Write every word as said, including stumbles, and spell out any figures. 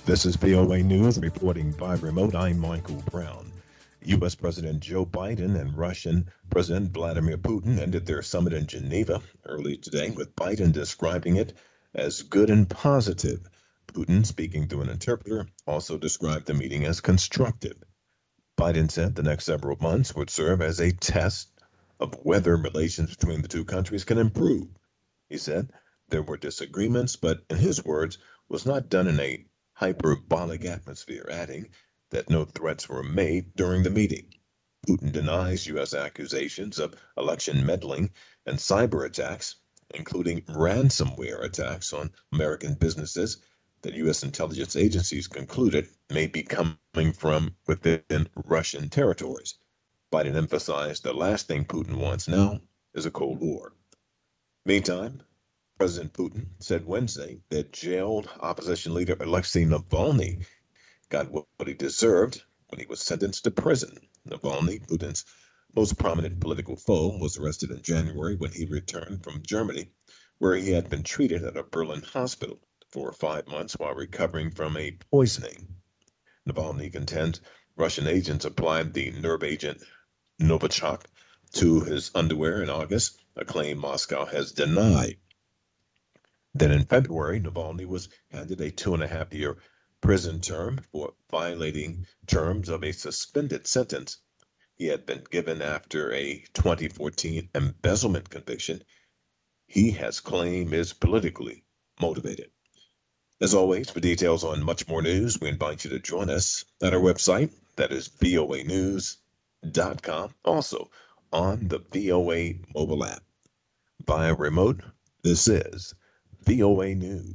This is V O A News reporting by remote. I'm Michael Brown. U S. President Joe Biden and Russian President Vladimir Putin ended their summit in Geneva early today, with Biden describing it as good and positive. Putin, speaking through an interpreter, also described the meeting as constructive. Biden said the next several months would serve as a test of whether relations between the two countries can improve. He said there were disagreements, but in his words, was not done in a hyperbolic atmosphere, adding that no threats were made during the meeting. Putin denies U S accusations of election meddling and cyber attacks, including ransomware attacks on American businesses that U S intelligence agencies concluded may be coming from within Russian territories. Biden emphasized the last thing Putin wants now is a Cold War. Meantime, President Putin said Wednesday that jailed opposition leader Alexei Navalny got what he deserved when he was sentenced to prison. Navalny, Putin's most prominent political foe, was arrested in January when he returned from Germany, where he had been treated at a Berlin hospital for five months while recovering from a poisoning. Navalny contends Russian agents applied the nerve agent Novichok to his underwear in August, a claim Moscow has denied. Then in February, Navalny was handed a two and a half year prison term for violating terms of a suspended sentence he had been given after a twenty fourteen embezzlement conviction he has claimed is politically motivated. As always, for details on much more news, we invite you to join us at our website, that is V O A news dot com, also on the V O A mobile app. Via remote, this is V O A News.